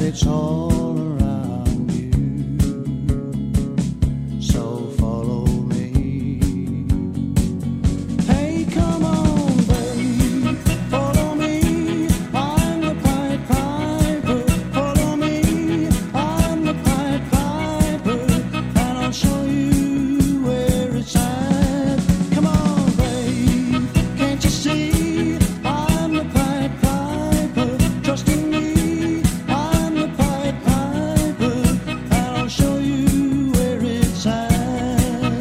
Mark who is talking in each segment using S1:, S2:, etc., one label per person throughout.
S1: it's all around you. So follow me. Hey, come on, babe, follow me. I'm the Pied Piper. Follow me. I'm the Pied Piper, and I'll show you where it's at. Come on, babe, can't you see? I'm the Pied Piper. Trust in me. I'm the Pied Piper, and I'll show you where it's at.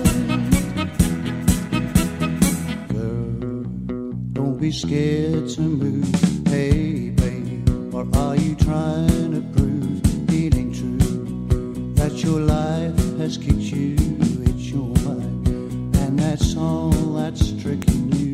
S1: Girl, don't be scared to move. Hey, babe, or are you trying to prove it ain't true that your life has kicked you? It's your mind, and that's all that's tricking you.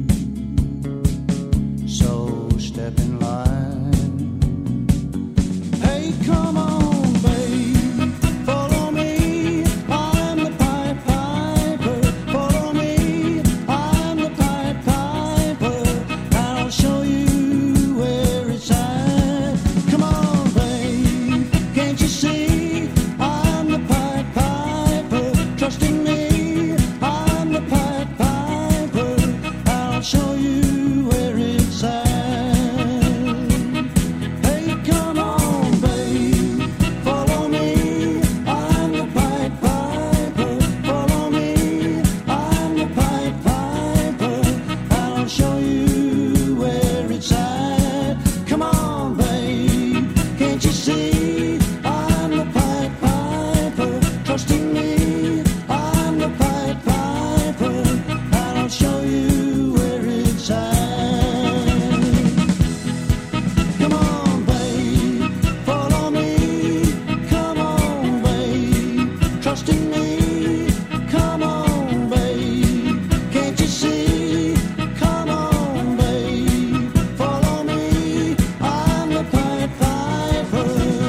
S1: So step in line. Hey, come on, babe, follow me. I'm the Pied Piper. Follow me. I'm the Pied Piper, and I'll show you where it's at. Come on, babe, can't you see? I'm the Pied Piper. Trust in me. I'm the Pied Piper, and I'll show you where it's at. Hey, come on, babe, follow me. I'm the Pied Piper. Follow me. I'm the Pied Piper, and I'll show you where it's at. Come on, babe, can't you see? I'm the Pied Piper. Trust in me. I'm the Pied Piper, and I'll show you where it's at. Come on, babe, follow me. Come on, babe, trust in me. Come on, babe, can't you see? Come on, babe, follow me. I'm the Pied Piper.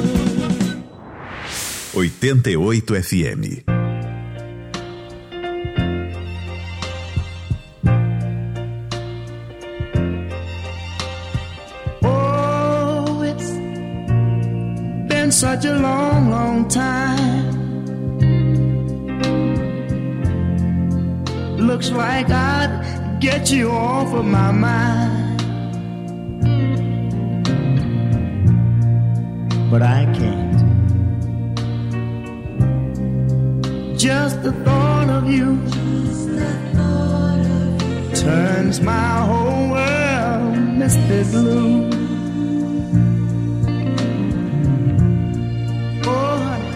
S2: 88 FM.
S3: Oh, it's been such a long, long time. Looks like I'd get you off of my mind, but I can't. Just the thought of you turns my whole world misty blue. Oh, honey,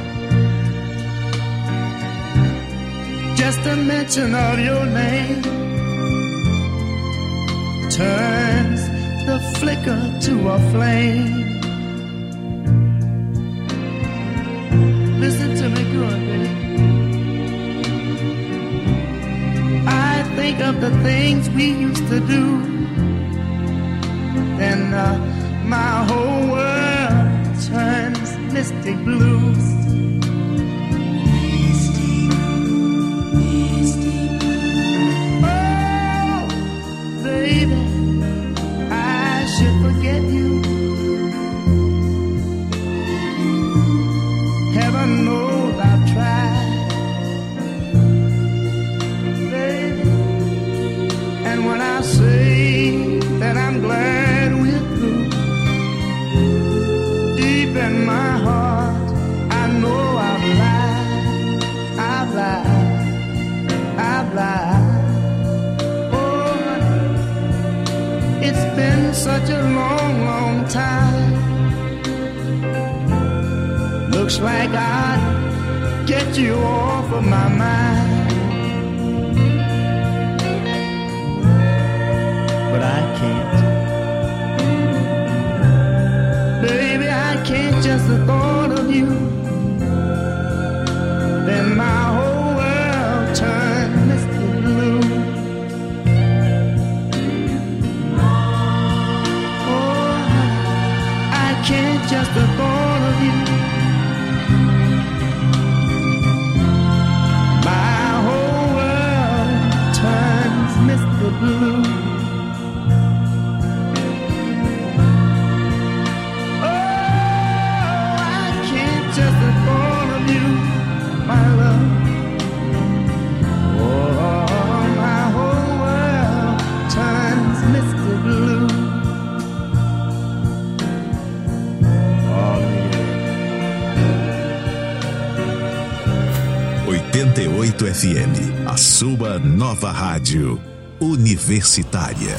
S3: just the mention of your name turns the flicker to a flame. Listen to me good, baby. I think of the things we used to do, then my whole world turns misty blue. Oh, baby, I should forget you. Heaven knows I've tried. And when I say that I'm glad we're through, deep in my heart, I know I've lied, I've lied, I've lied. Oh, honey, it's been such a long, long time. Looks like I'd get you off of my mind, but I can't. Baby, I can't, just the thought of you, then my whole world turned misty blue. Oh, I can't, just the thought of you, my whole world turns misty blue. Oh,
S2: 88 FM, a sua nova rádio universitária.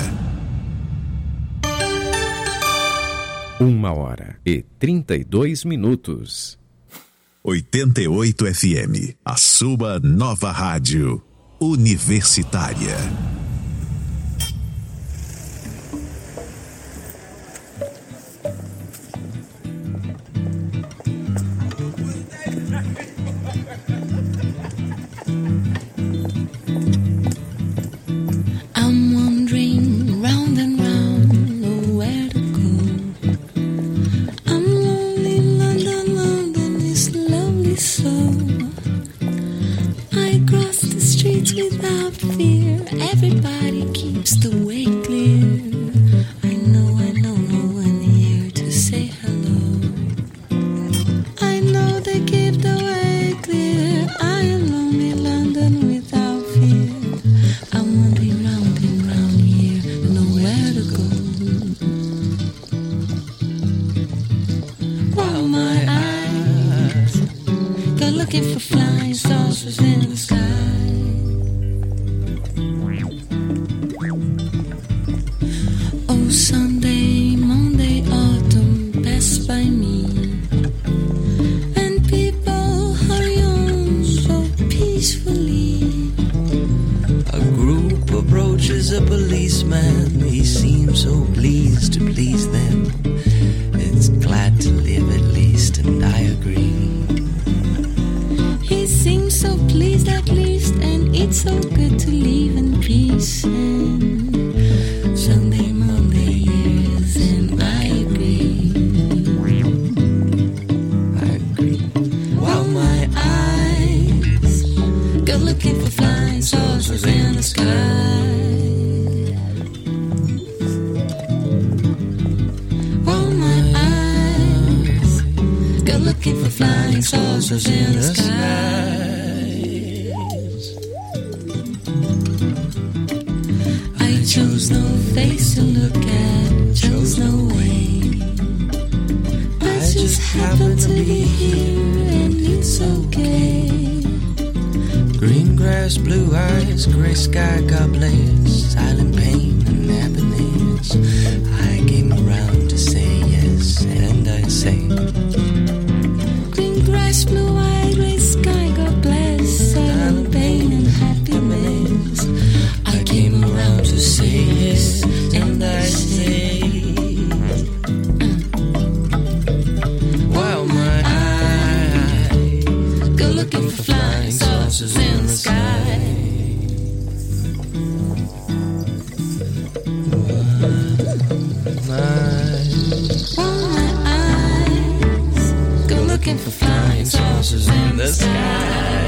S4: 1h32.
S2: 88 FM, a sua nova rádio universitária.
S5: I'm wandering round and round, nowhere to go. I'm lonely, London, London is lovely so. I cross the streets without fear, everybody keeps the way clear. I know no one here to say hello. I know they keep the way clear, I am lonely, London without fear. I'm wandering round and round here, nowhere to go. While my eyes go looking for flying saucers in the sky. Oh, Sunday, Monday, autumn pass by me, and people hurry on so peacefully.
S6: A group approaches a policeman. He seems so pleased to please them. It's glad to live at least, and I agree.
S5: He seems so pleased at least, and it's so good to live in peace. And Sunday, Monday years, and I agree.
S6: I agree.
S5: While my eyes go looking for flying saucers in the sky. While my eyes go looking for flying saucers in the sky. I chose no face to look at, chose no way. I just happen to be here, and it's okay.
S6: Green grass, blue eyes, gray sky, God bless. Silent pain and happiness. I came around to say yes, and I say
S5: Green grass, blue eye, gray sky, God bless. Silent pain and happiness. I came around to say yes, and I say
S6: while my eyes
S5: go looking for flying saucers in the sky. While my eyes go looking for flying saucers in the sky.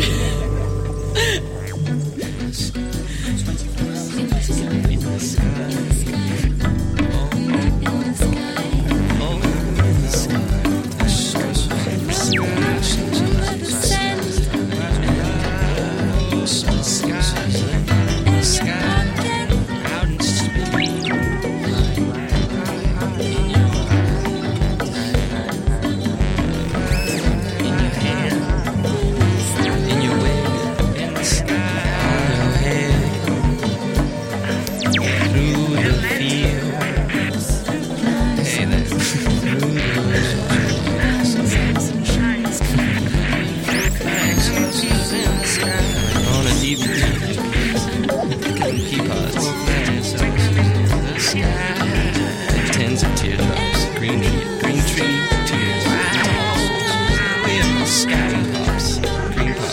S6: Tens of teardrops, green tree, tears. We have sky pops, green pop.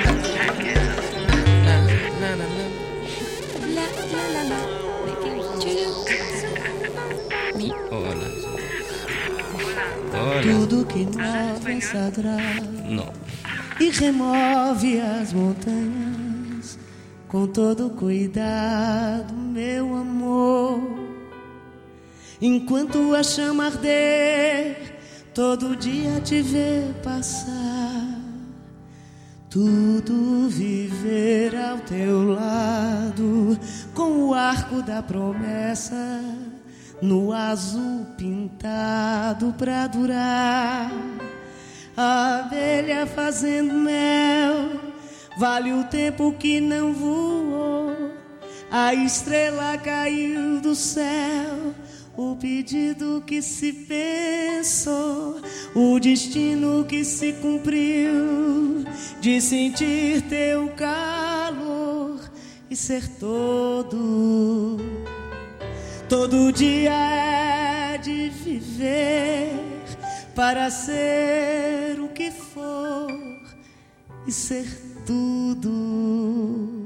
S6: Na na na.
S5: La la la la,
S6: Hola. Hola.
S3: Tudo que move essa draga
S6: No.
S3: e remove as montanhas com todo cuidado, meu amor. Enquanto a chama arder, todo dia te ver passar, tudo viver ao teu lado, com o arco da promessa no azul pintado pra durar. A abelha fazendo mel vale o tempo que não voou. A estrela caiu do céu, o pedido que se pensou, o destino que se cumpriu, de sentir teu calor e ser todo dia é de viver para ser o que for e ser tudo.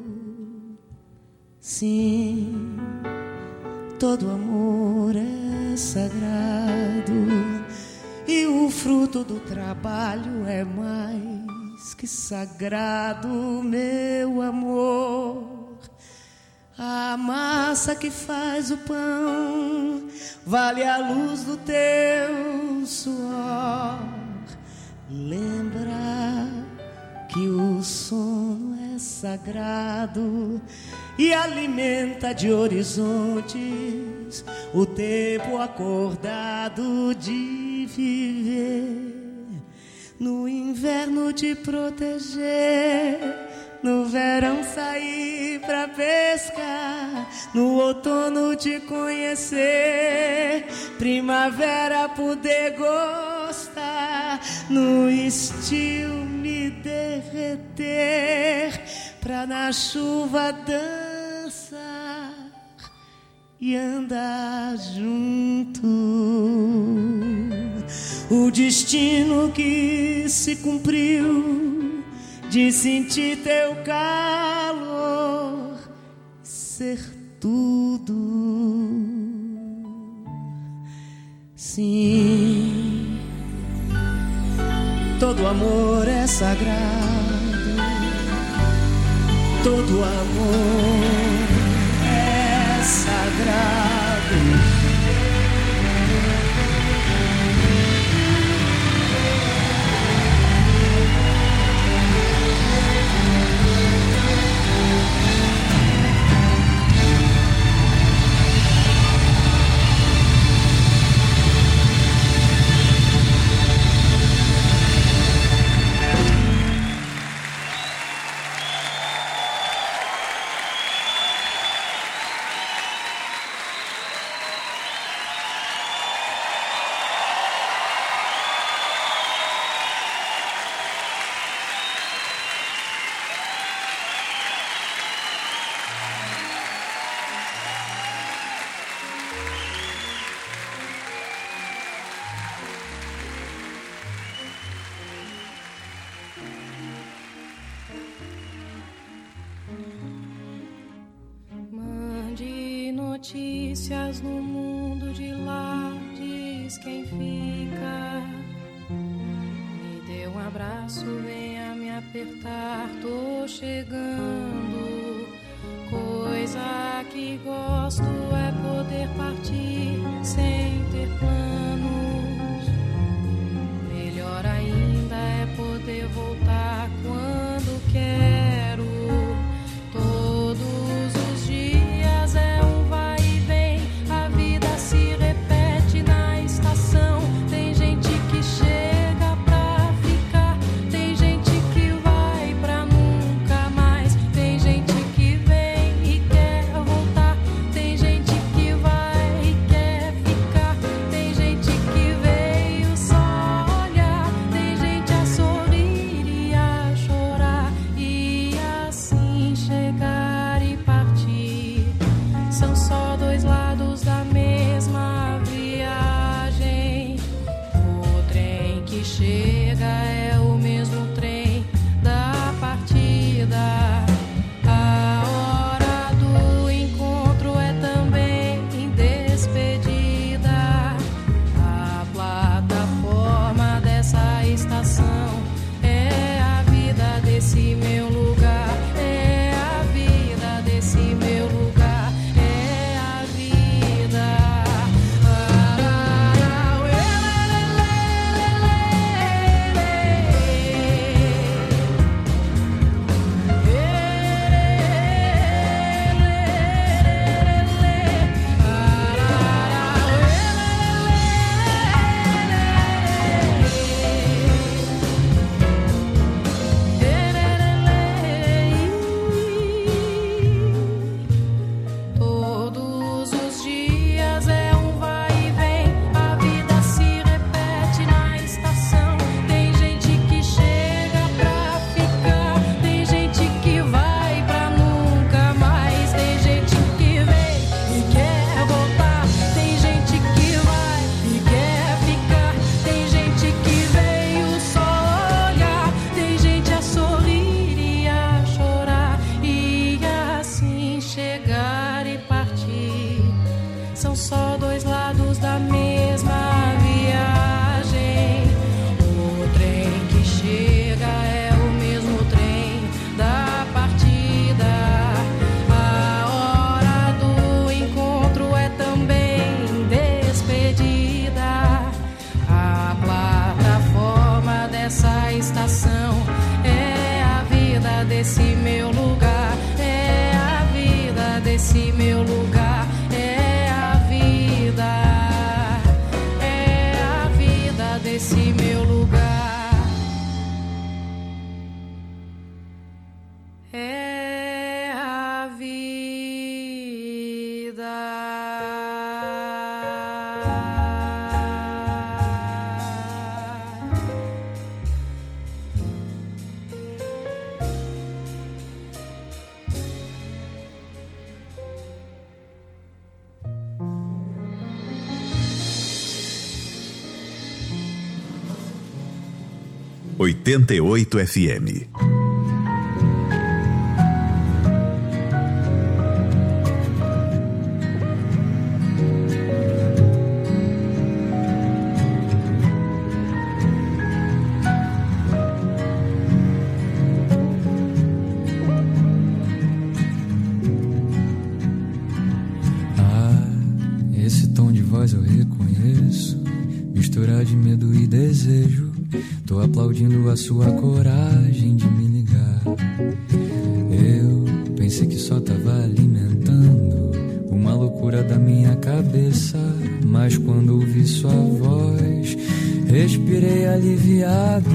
S3: Sim, todo amor é sagrado e o fruto do trabalho é mais que sagrado, meu amor. A massa que faz o pão vale a luz do teu suor. Lembra que o sono é sagrado e alimenta de horizontes o tempo acordado de viver. No inverno te proteger, no verão sair pra pescar, no outono te conhecer, primavera poder gostar, no estio me derreter, pra na chuva dançar e andar junto. O destino que se cumpriu, de sentir teu calor, ser tudo. Sim, todo amor é sagrado, todo amor é sagrado.
S4: Notícias no mundo de lá, diz quem fica. Me dê um abraço, venha me apertar, tô chegando. Coisa que gosto é poder partir sem ter planos. Melhor ainda é poder voltar quando quero. Todos os dias é um vai e vem, a vida se repete na estação. Tem gente que chega pra ficar, tem gente que vai pra nunca mais. Tem gente que vem e quer voltar, tem gente que vai e quer ficar. Tem gente que veio só olhar, tem gente a sorrir e a chorar, e assim chegar e partir. São só dois lados da mesma viagem. O trem que chega é o mesmo trem da partida. A hora do encontro é também despedida. A plataforma dessa estação é a vida desse meu lugar. É a vida desse meu lugar. É a vida. esse meu lugar é a vida.
S2: 88 FM.
S7: Esse tom de voz eu reconheço, mistura de medo e desejo. Tô aplaudindo a sua coragem de me ligar. Eu pensei que só tava alimentando uma loucura da minha cabeça, mas quando ouvi sua voz, respirei aliviado.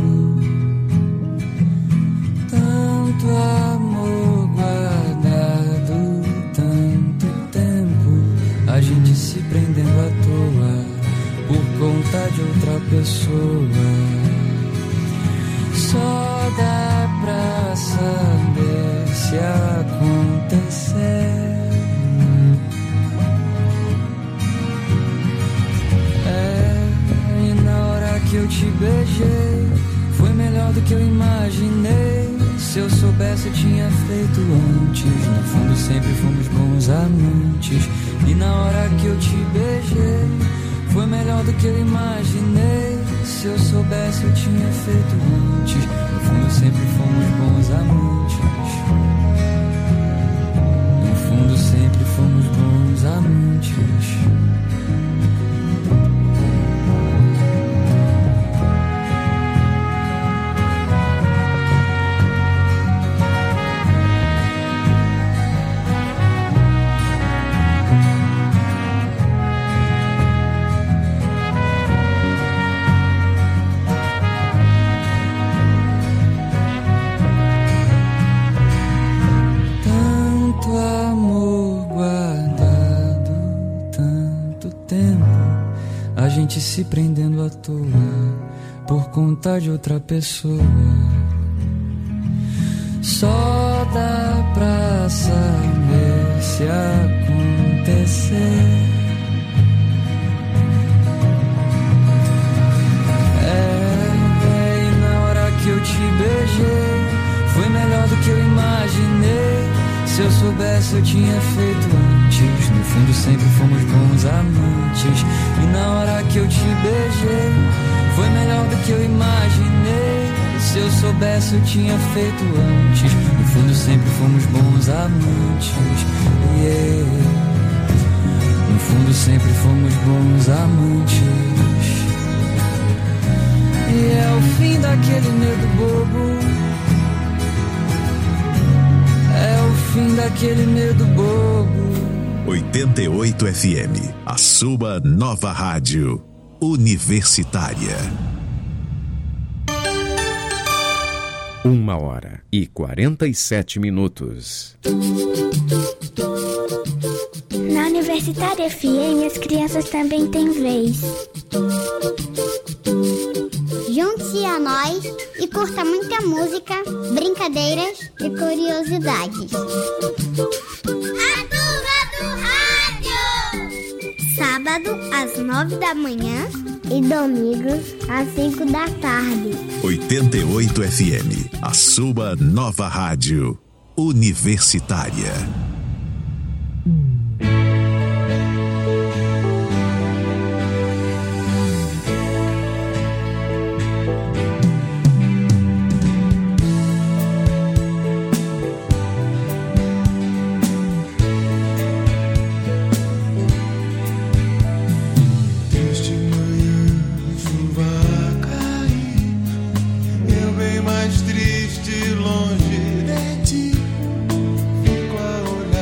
S7: Tanto amor guardado, tanto tempo, a gente se prendendo à toa por conta de outra pessoa. Só dá pra saber se acontecer. E na hora que eu te beijei, foi melhor do que eu imaginei. Se eu soubesse eu tinha feito antes. No fundo sempre fomos bons amantes. E na hora que eu te beijei, foi melhor do que eu imaginei. Se eu soubesse eu tinha feito antes. No fundo sempre fomos bons amantes. No fundo sempre fomos bons amantes. Se prendendo à toa por conta de outra pessoa. Só dá pra saber se acontecer. E na hora que eu te beijei, foi melhor do que eu imaginei. Se eu soubesse eu tinha feito antes. No fundo sempre fomos bons amantes. E na hora que eu te beijei, foi melhor do que eu imaginei. Se eu soubesse eu tinha feito antes. No fundo sempre fomos bons amantes. No fundo sempre fomos bons amantes. E é o fim daquele medo bobo. É o fim daquele medo bobo.
S2: 88 FM, a sua nova rádio universitária.
S8: 1h47.
S9: Na Universitária FM, as crianças também têm vez. Junte-se a nós e curta muita música, brincadeiras e curiosidades. A Turma do Rádio! Sábado às 9 da manhã e domingos às 5 da tarde.
S2: 88 FM, a sua nova rádio universitária.
S1: Longe de ti, fico a olhar.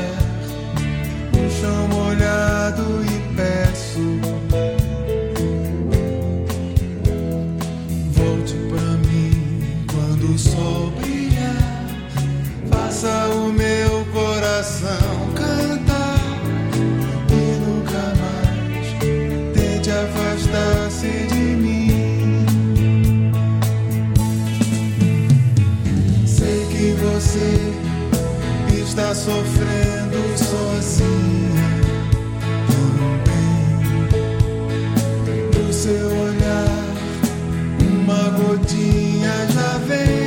S1: sofrendo sozinha também. Do seu olhar, uma gotinha já vem.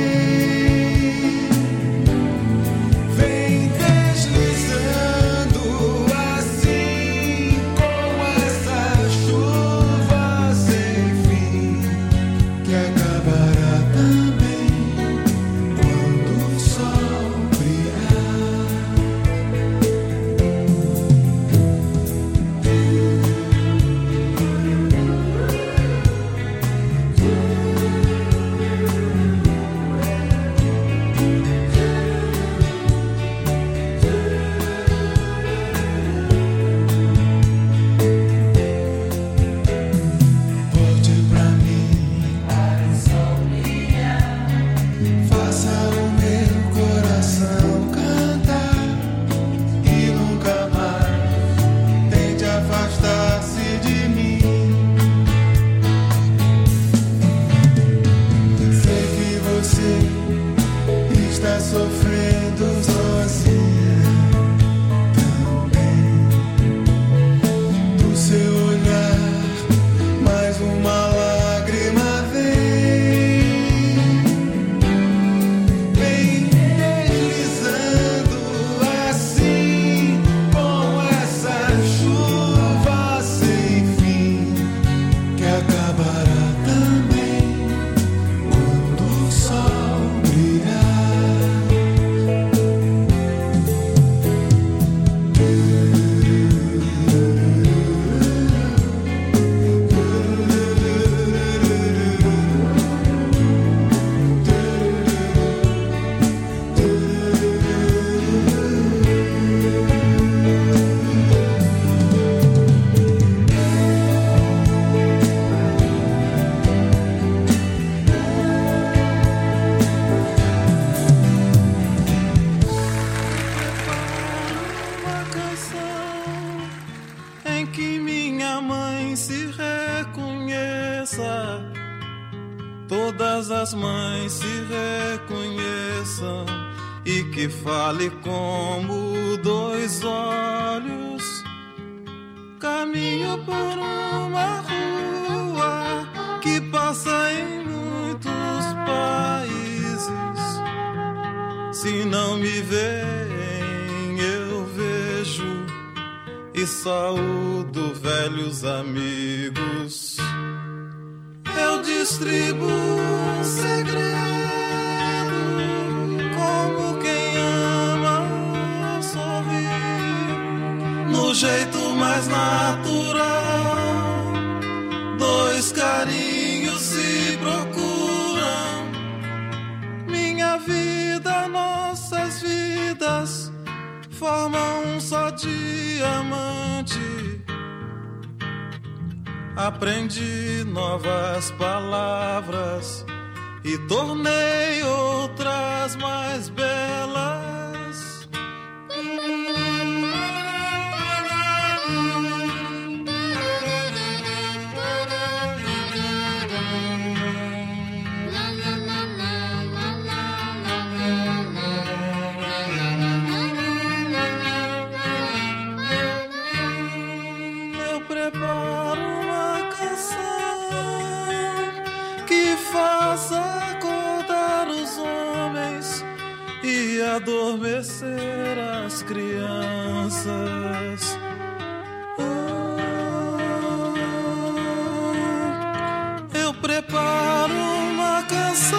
S1: Vem deslizando assim, com essa chuva sem fim, que acabará também quando o sol brilhar. Volte pra mim, faça o meu coração cantar e nunca mais tente afastar-se de mim. Sei que você está sofrendo sozinha também. Do seu olhar, mais uma lágrima vem. Vem deslizando assim, com essa chuva sem fim, que acabará também quando o sol brilhar. Uma canção em que minha mãe se reconheça, todas as mães se reconheçam, e que fale como dois olhos. Caminho por uma rua que passa em muitos países. Se não me veem, eu vejo e saúdo velhos amigos. Eu distribuo um segredo, como quem ama sorrir, no jeito mais natural. Dois carinhos se procuram, minha vida, nossas vidas formam um só diamante. Aprendi novas palavras e tornei outras mais belas. Eu preparo uma canção que faça acordar os homens e adormecer as crianças. Eu preparo uma canção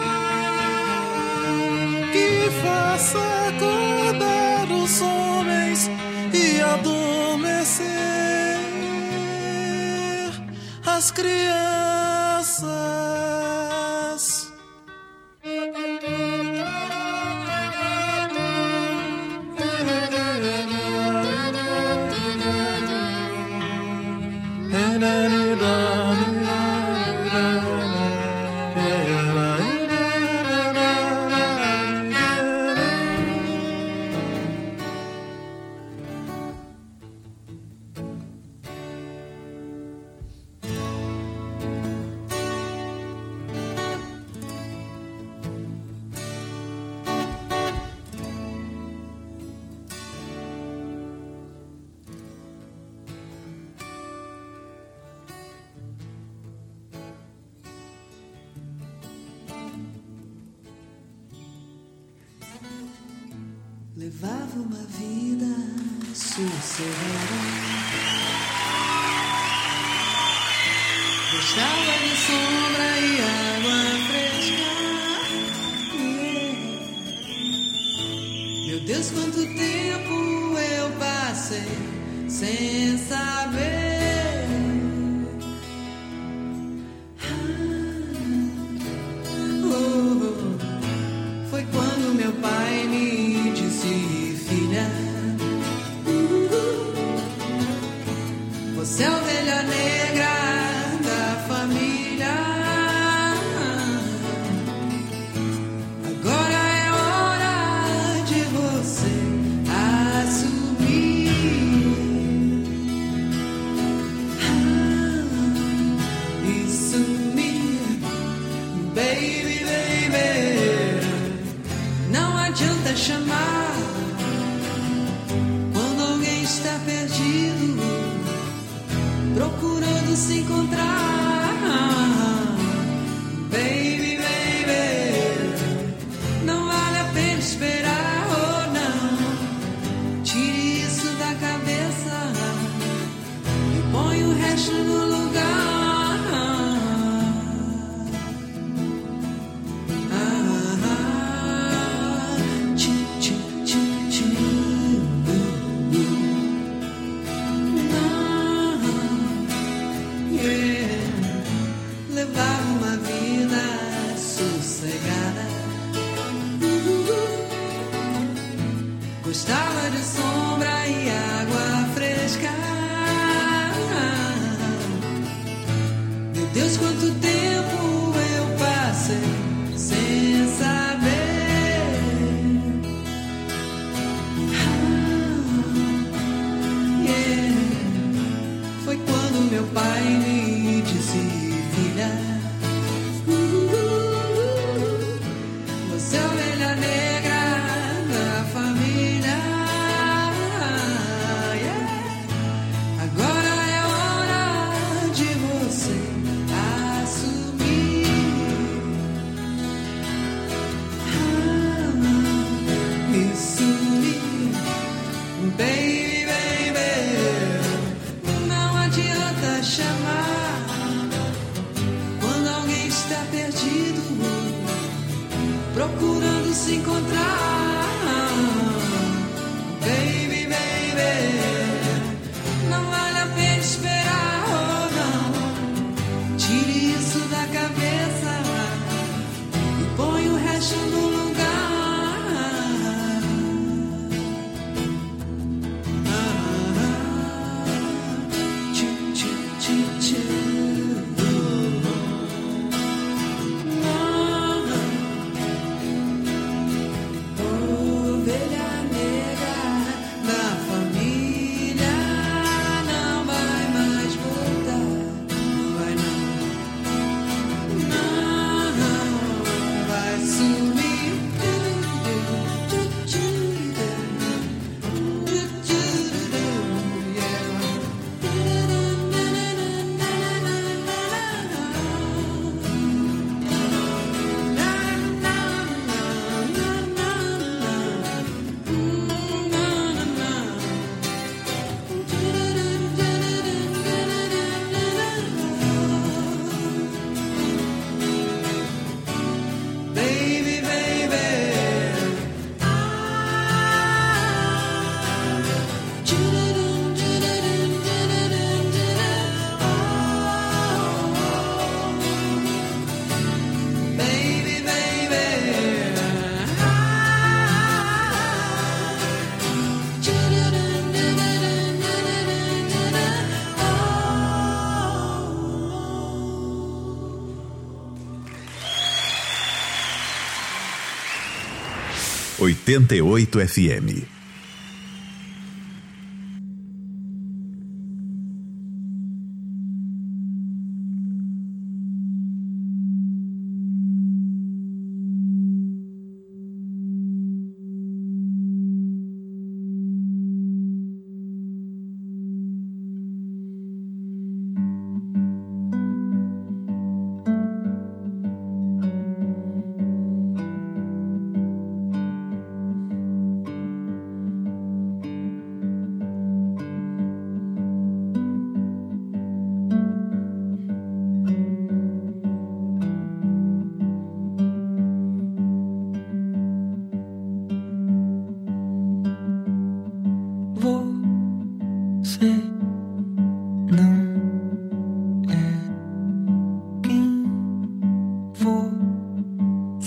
S1: que faça acordar os homens e adormecer as crianças.
S8: Levava uma vida sossegada. Gostava de sombra e água fresca. Meu Deus, quanto tempo eu passei sem saber. Foi quando meu pai me disse: filha, você é a ovelha negra da família. Agora é hora de você assumir e sumir, baby, baby. Não adianta chamar quando alguém está perdido, procurando se encontrar. Baby, baby, não vale a pena esperar, oh não. Tire isso da cabeça e põe o resto no lugar. Levava uma vida sossegada. Gostava de sombra e água fresca. Meu Deus, quanto tempo eu passei sem saber. Foi quando meu pai me disse: filha, você é a ovelha negra da família. Agora é hora de você assumir e sumir, baby, baby. Não adianta chamar quando alguém está perdido, procurando se encontrar. Baby, baby, não vale a pena esperar, oh não. Tire isso da cabeça e põe o resto no lugar. Ovelha negra da família não vai mais voltar. Não vai não. Não vai sumir. Baby, baby, baby,
S2: baby. 88 FM.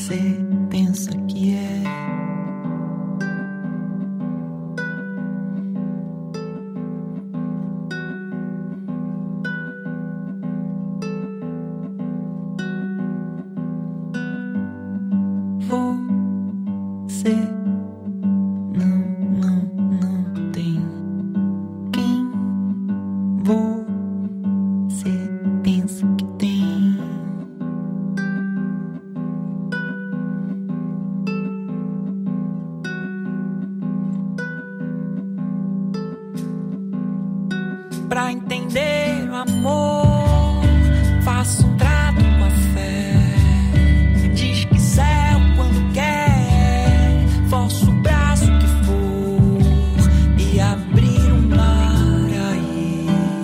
S7: você pensa que é. Você não tem quem você pensa que tem. Pra entender o amor, faço um trato com a fé. Diz que céu quando quer, força o braço que for e abrir um mar aí.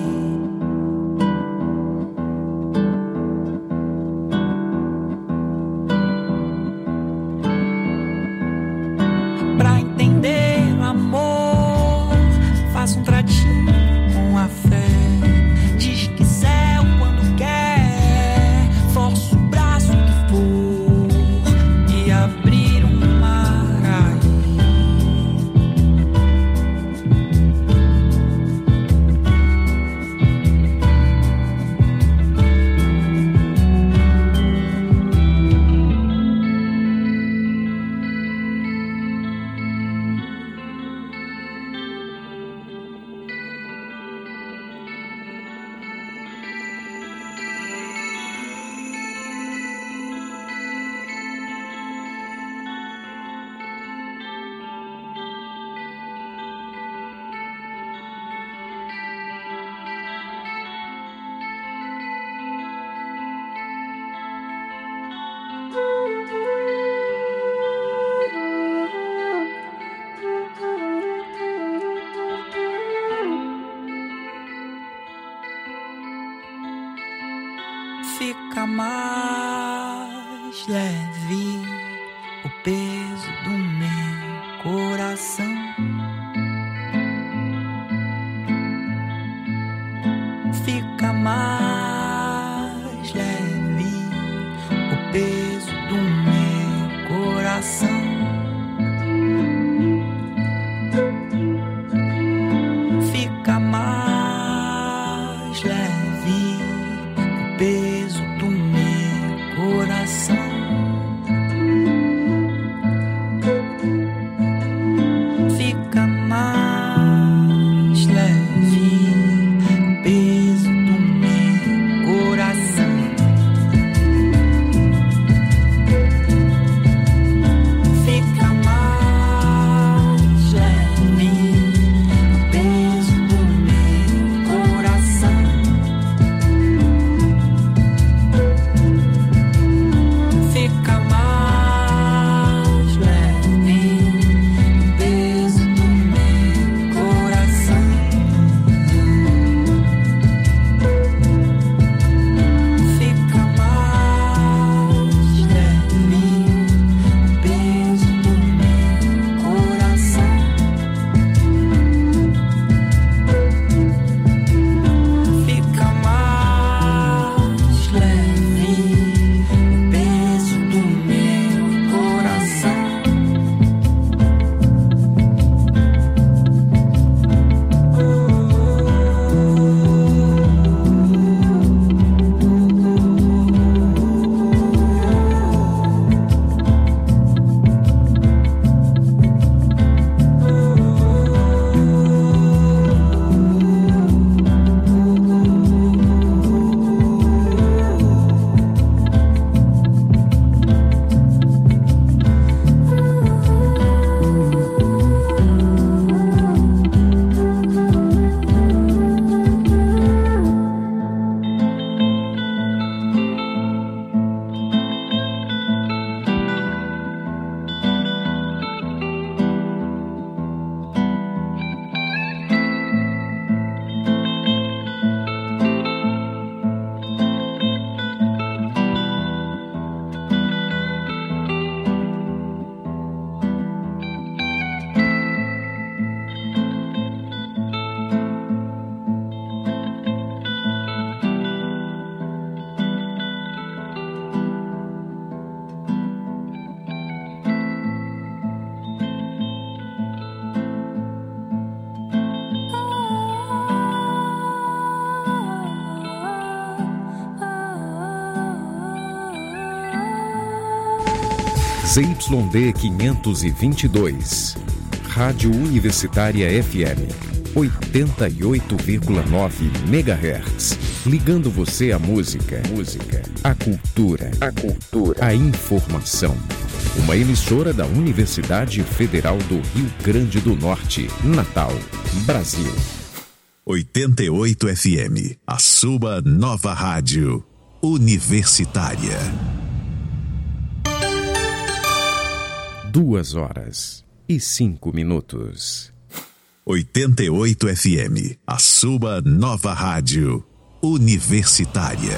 S7: Pra entender o amor, faço um tratinho com a fé. Diz que céu quando quer, força o braço que for e abrir um mar aí. Fica mais leve o peso do meu coração. Fica mais leve o peso do meu coração. Fica mais leve o peso do meu coração. Fica mais leve o peso do meu coração.
S10: ZYD 522, Rádio Universitária FM, 88,9 MHz. Ligando você à música, à cultura, à informação. Uma emissora da Universidade Federal do Rio Grande do Norte, Natal, Brasil.
S2: 88 FM, a sua nova rádio universitária.
S10: 2h05.
S2: 88 FM, a sua nova rádio universitária.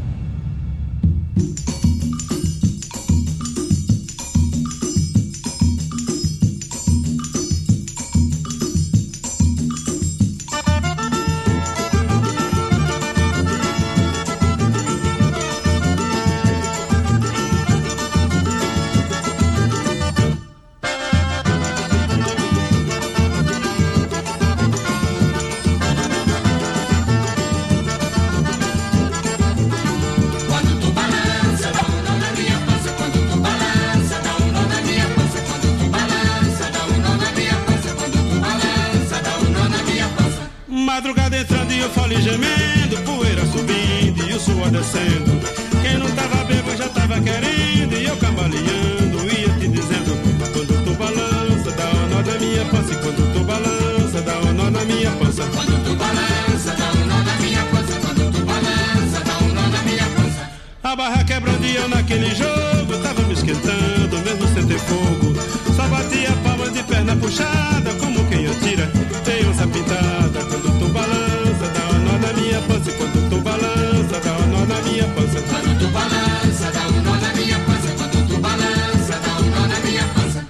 S11: Madrugada entrando e eu fole gemendo, poeira subindo e o suor descendo. Quem não tava bebo já tava querendo, e eu cambaleando ia te dizendo: quando tu balança, dá um nó na minha pança. E quando tu balança, dá um nó na minha pança. Quando tu balança, dá um nó na minha pança. Quando tu balança, dá um nó na minha pança. A barra quebrando e eu naquele jogo tava me esquentando, mesmo sem ter fogo. Só batia palma de perna puxada, como quem atira tem onça pintada. Quando tu balança, dá um nó na minha pança. E quando tu balança, dá um nó na minha pança. Quando tu balança, dá um nó na minha pança. Quando tu balança, dá um nó na minha pança.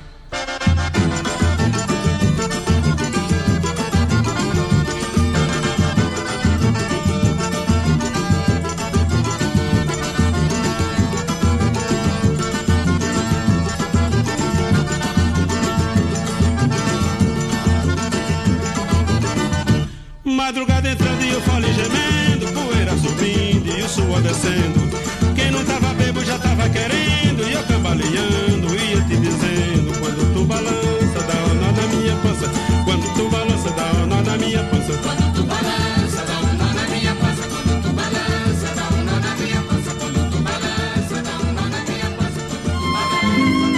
S11: Madrugada entrando e eu fole gemendo, poeira subindo e o suor descendo. Quem não tava bebo já tava querendo, e eu cambaleando ia te dizendo: quando tu balança, dá um nó na minha pança. Quando tu balança, dá um nó na minha pança. Quando tu balança, dá um nó na minha pança. Quando tu balança, dá um nó na minha pança. Quando tu balança, dá um nó na minha pança. Quando tu balança.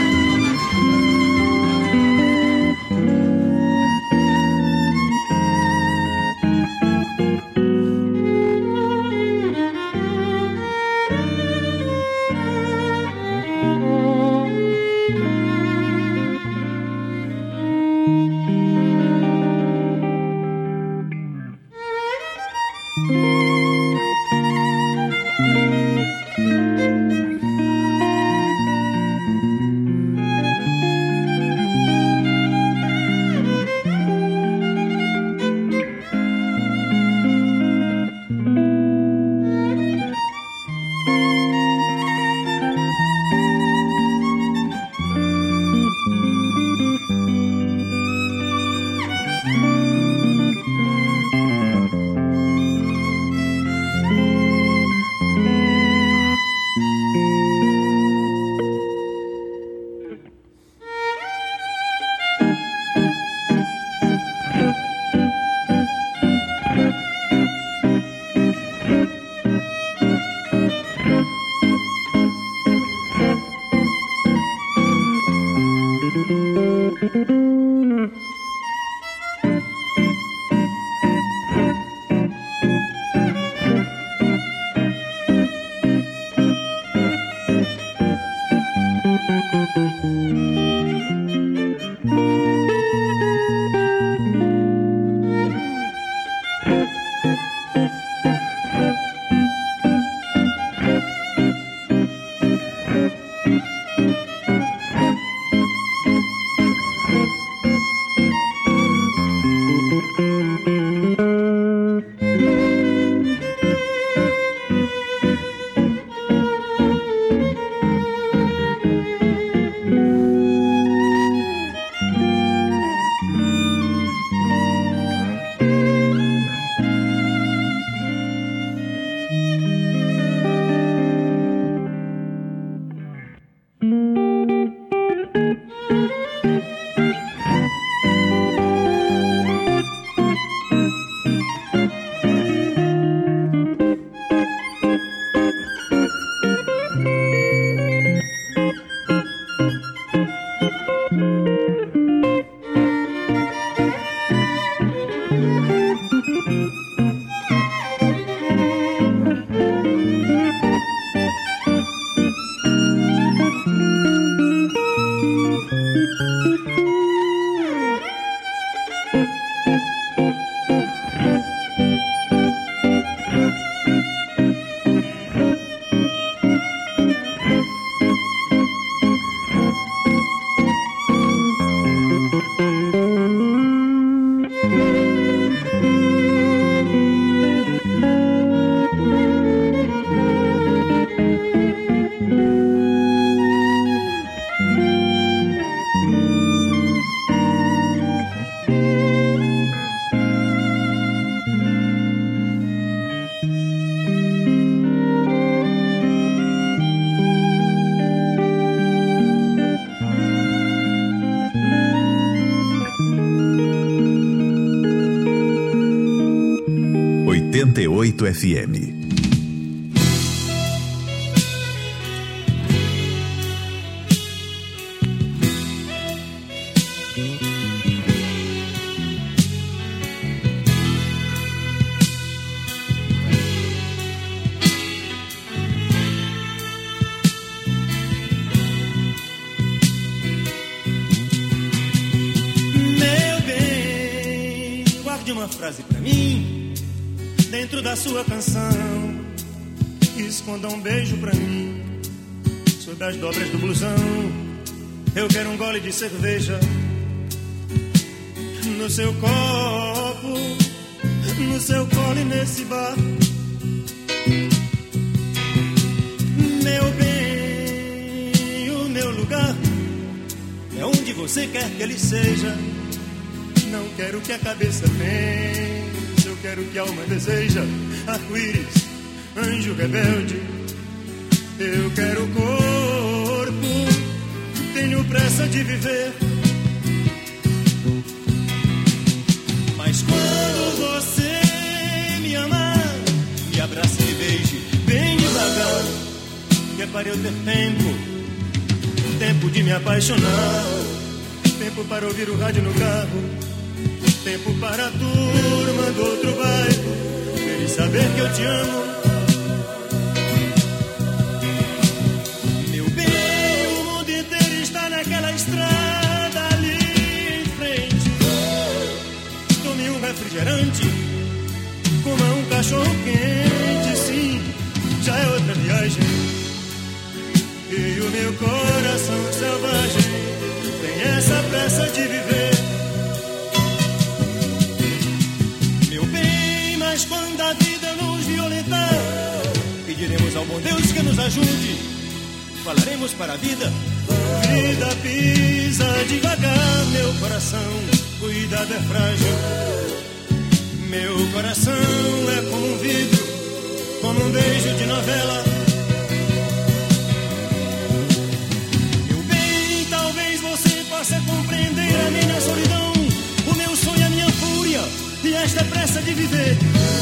S2: 88 FM.
S12: Frase pra mim, dentro da sua canção. Esconda um beijo pra mim, sob as dobras do blusão. Eu quero um gole de cerveja no seu copo, no seu colo e nesse bar. Meu bem, o meu lugar é onde você quer que ele seja. Não quero que a cabeça pense, eu quero que a alma deseja. Arco-íris, anjo rebelde, eu quero o corpo, tenho pressa de viver. Mas quando você me amar, me abrace e me beije bem devagar, que é para eu ter tempo de me apaixonar, tempo para ouvir o rádio no carro, tempo para a turma do outro bairro ver e saber que eu te amo. Meu bem, o mundo inteiro está naquela estrada ali em frente. Tome um refrigerante, coma um cachorro quente. Sim, já é outra viagem. E o meu coração selvagem tem essa pressa de viver. Mas quando a vida nos violentar, pediremos ao bom Deus que nos ajude. Falaremos para a vida: vida, pisa devagar. Meu coração, cuidado, é frágil. Meu coração é como um vidro, como um beijo de novela. Meu bem, talvez você possa compreender a minha solidão, o meu sonho, a minha fúria e esta pressa de viver.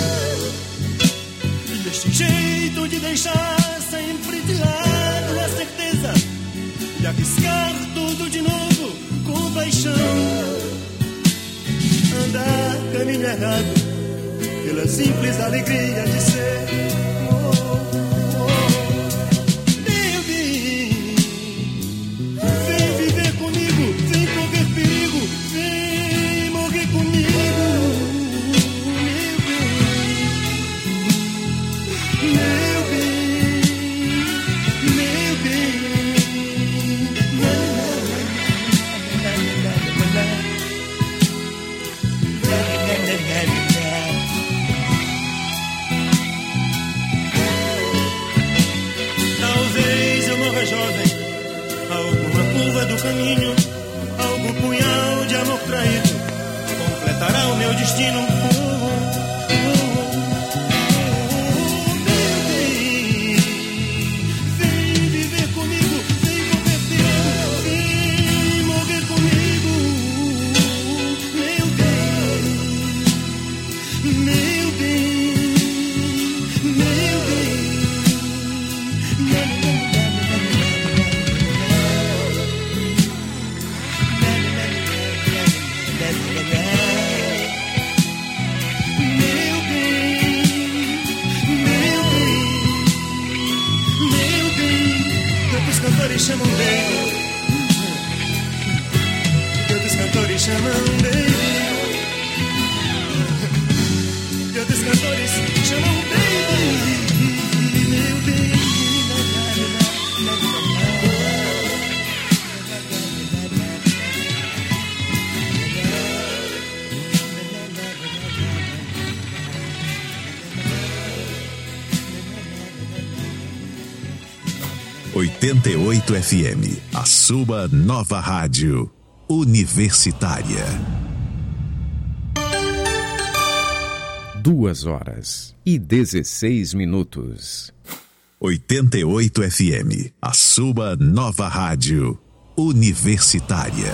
S12: E este jeito de deixar sempre de lado a certeza de arriscar tudo de novo com paixão. Andar caminho errado pela simples alegria de ser. Meu bem, vem viver comigo, vem correr perigo, vem morrer comigo. Jovem, alguma curva do caminho, algum punhal de amor traído completará o meu destino. Meu bem, vem viver comigo, vem correr perigo, vem morrer comigo. Meu bem, meu bem, meu bem. Chamam bem, que outros cantores chamam bem, que outros cantores chamam bem, meu bem.
S2: 88 FM, a sua nova rádio universitária.
S10: 2h16.
S2: 88 FM, a sua nova rádio universitária.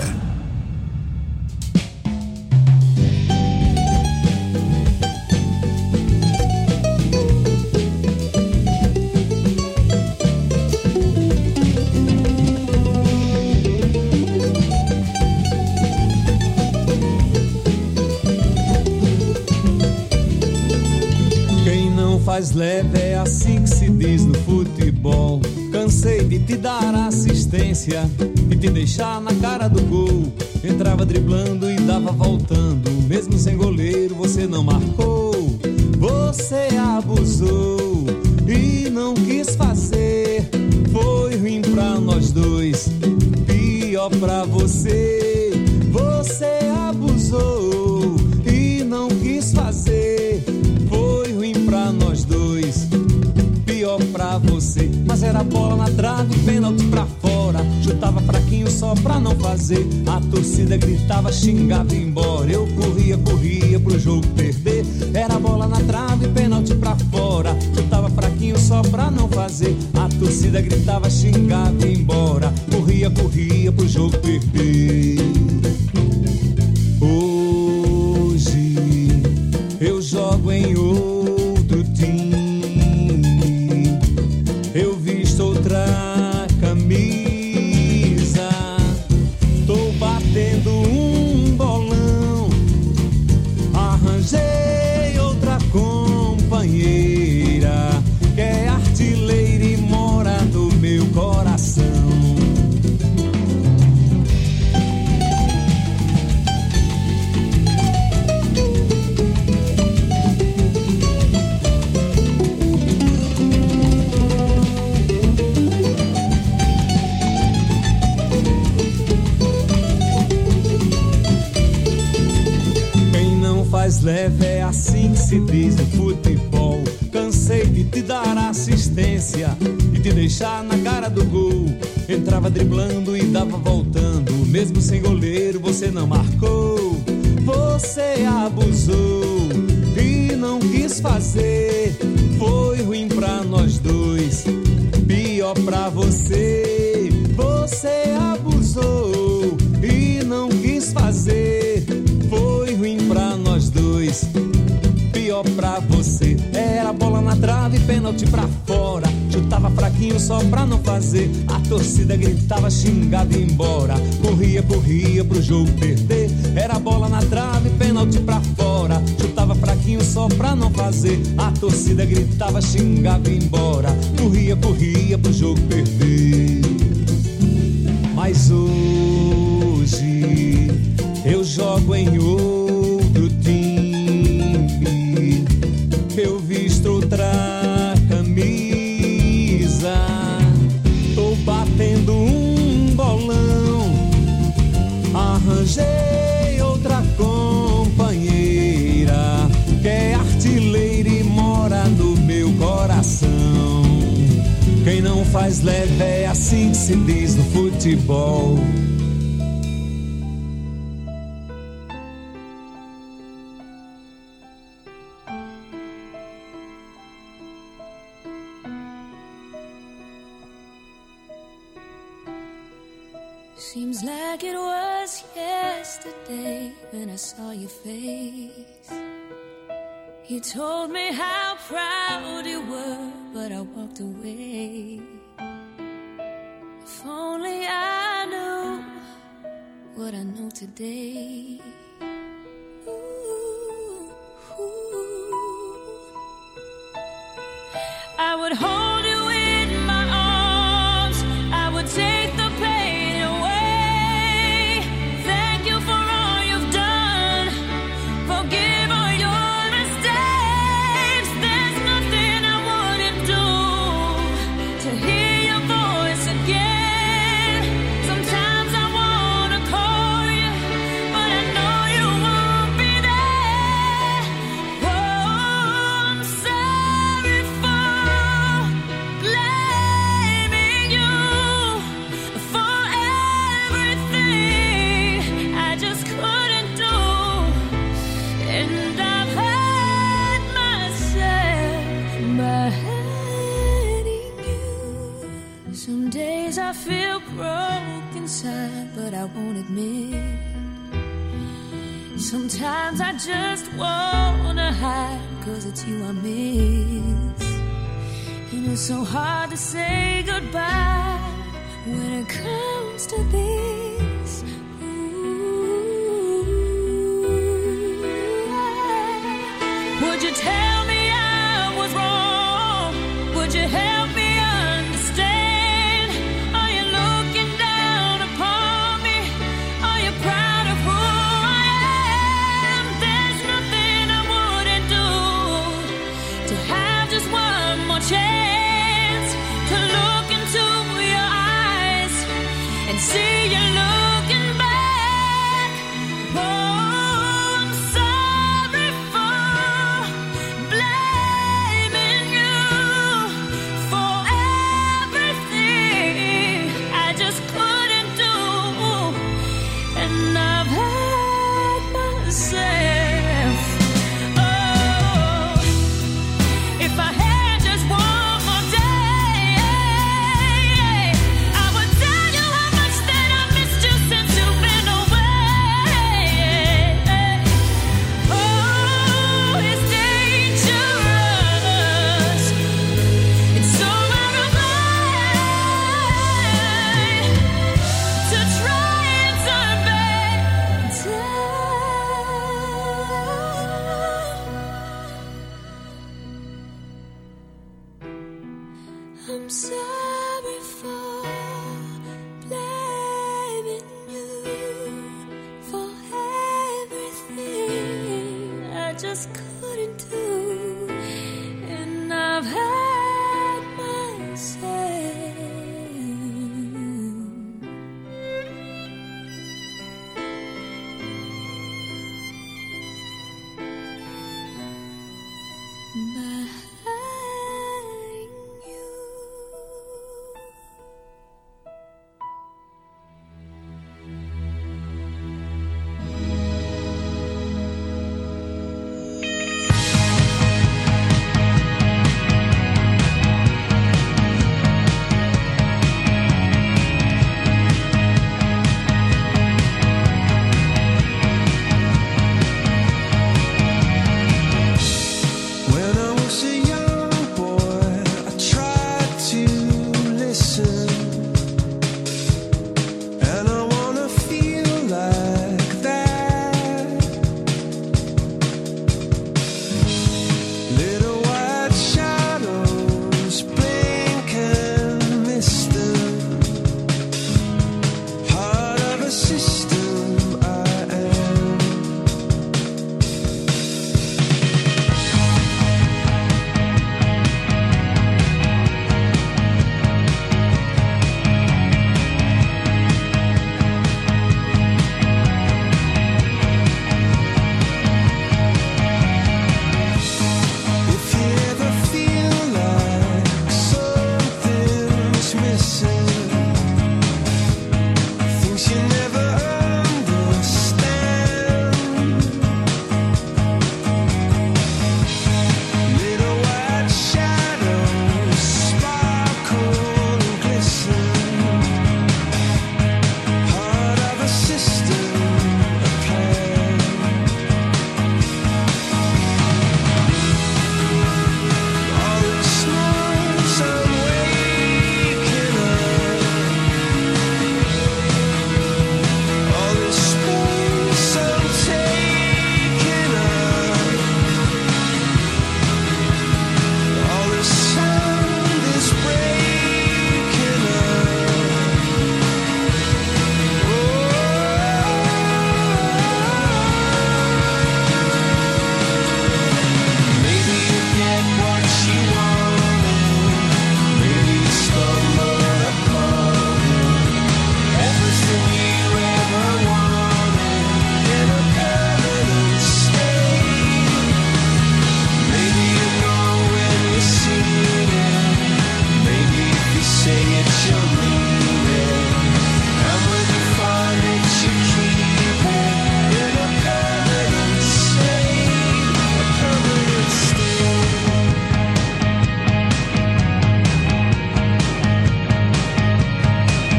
S13: faz leve, é assim que se diz no futebol. Cansei de te dar assistência e te deixar na cara do gol. Entrava driblando e dava voltando, mesmo sem goleiro você não marcou. Você abusou e não quis fazer, foi ruim pra nós dois, pior pra você. Você abusou e não quis fazer, foi ruim pra nós dois, pior pra você. Mas era bola na trave, pênalti pra fora, chutava fraquinho só pra não fazer. A torcida gritava, xingava e ia embora. Eu corria pro jogo perder. Era bola na trave, pênalti pra fora, chutava fraquinho só pra não fazer. A torcida gritava, xingava e ia embora. Corria pro jogo perder. Hoje eu jogo em outro time, eu visto outra camisa, tô batendo um bolão, arranjei outra companheira, que é artilheira e mora no meu coração. Faz leve, é assim que se diz no futebol. Cansei de te dar assistência e te deixar na cara do gol. Entrava driblando e dava voltando, mesmo sem goleiro você não marcou. Você abusou e não quis fazer, foi ruim pra nós dois, pior pra você. Você abusou e não quis fazer, foi ruim pra nós dois, pior pra você. Era bola na trave, pênalti pra fora, chutava fraquinho só pra não fazer. A torcida gritava, xingava e ia embora. Corria pro jogo perder. Era bola na trave, pênalti pra fora, chutava fraquinho só pra não fazer. A torcida gritava, xingava e ia embora. Corria pro jogo perder. Mas hoje eu jogo em outro time, eu visto outra camisa, tô batendo um bolão, arranjei outra companheira, que é artilheira e mora no meu coração. Quem não faz leve, é assim que se diz no futebol.
S4: Seems like it was yesterday when I saw your face. You told me how proud you were, but I walked away. If only I knew what I know today. Ooh, ooh. I would hold you in my arms, I would take the pain away. Thank you for all you've done, forgive all your mistakes. There's nothing I wouldn't do to hear your voice again. Sometimes I wanna call you, but I know you won't be there. Oh, I'm sorry for blaming you for everything I just couldn't do. And I've hurt myself by hurting you. Some days I feel broke inside, but I won't admit. Sometimes I just wanna hide, 'cause it's you I miss. And it's so hard to say goodbye when it comes to this. Ooh. Would you tell me I was wrong?
S14: see